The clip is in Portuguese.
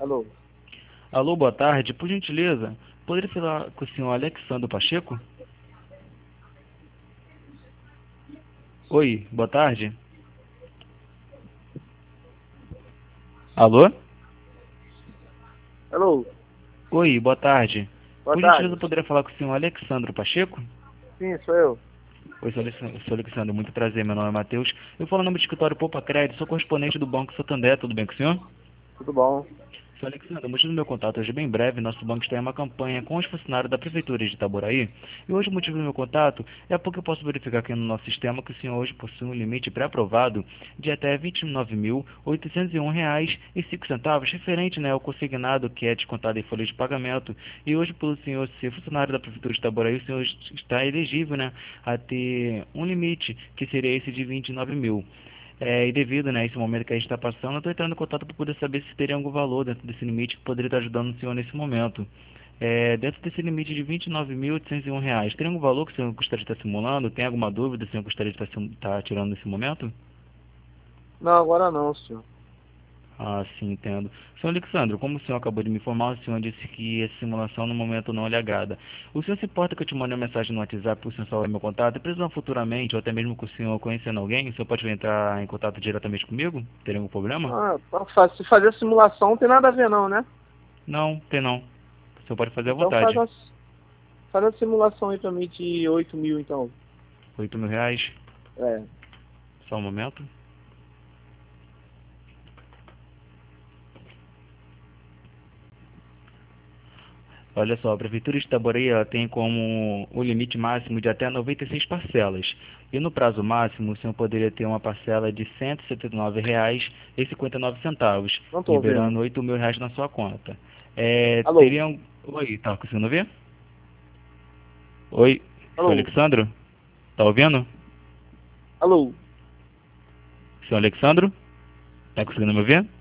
Alô? Alô, boa tarde. Por gentileza, poderia falar com o senhor Alexandre Pacheco? Oi, boa tarde. Alô? Alô? Oi, boa tarde. Boa Por gentileza, tarde. poderia falar com o senhor Alexandre Pacheco? Sim, sou eu. Oi, sou Alexandre, muito prazer, meu nome é Matheus. Eu falo no nome do escritório Poupa Crédito, sou correspondente do Banco Santander, tudo bem com o senhor? Tudo bom? Sou Alexandre, o motivo do meu contato hoje é bem breve. Nosso banco está em uma campanha com os funcionários da Prefeitura de Itaboraí. E hoje o motivo do meu contato é porque eu posso verificar aqui no nosso sistema que o senhor hoje possui um limite pré-aprovado de até R$ 29.801,05, referente, né, ao consignado que é descontado em folha de pagamento. E hoje, pelo senhor ser funcionário da Prefeitura de Itaboraí, o senhor está elegível, né, a ter um limite que seria esse de 29 mil. E devido, né, a esse momento que a gente está passando, eu estou entrando em contato para poder saber se teria algum valor dentro desse limite que poderia estar ajudando o senhor nesse momento. Dentro desse limite de R$ 29.801, teria algum valor que o senhor gostaria de estar simulando? Tem alguma dúvida que o senhor gostaria de estar tirando nesse momento? Não, agora não, senhor. Ah, sim, entendo. Senhor Alexandre, como o senhor acabou de me informar, o senhor disse que essa simulação no momento não lhe agrada. O senhor se importa que eu te mande uma mensagem no WhatsApp para o senhor salvar meu contato? E precisando futuramente, ou até mesmo com o senhor conhecendo alguém, o senhor pode entrar em contato diretamente comigo? Teria algum problema? Ah, se fazer a simulação não tem nada a ver não, né? Não, tem não. O senhor pode fazer à Então vontade. faz a simulação aí pra mim de 8 mil, então. R$ 8.000, É. só um momento. Olha só, a Prefeitura de Itaboraí ela tem como o limite máximo de até 96 parcelas. E no prazo máximo, o senhor poderia ter uma parcela de R$ 179,59, Não tô ouvindo. liberando R$ 8.000 na sua conta. Alô? Teriam... Oi, tá conseguindo ver? Oi, senhor Alô? Alexandro? Tá ouvindo? Alô? Senhor Alexandro? Tá conseguindo me ouvir?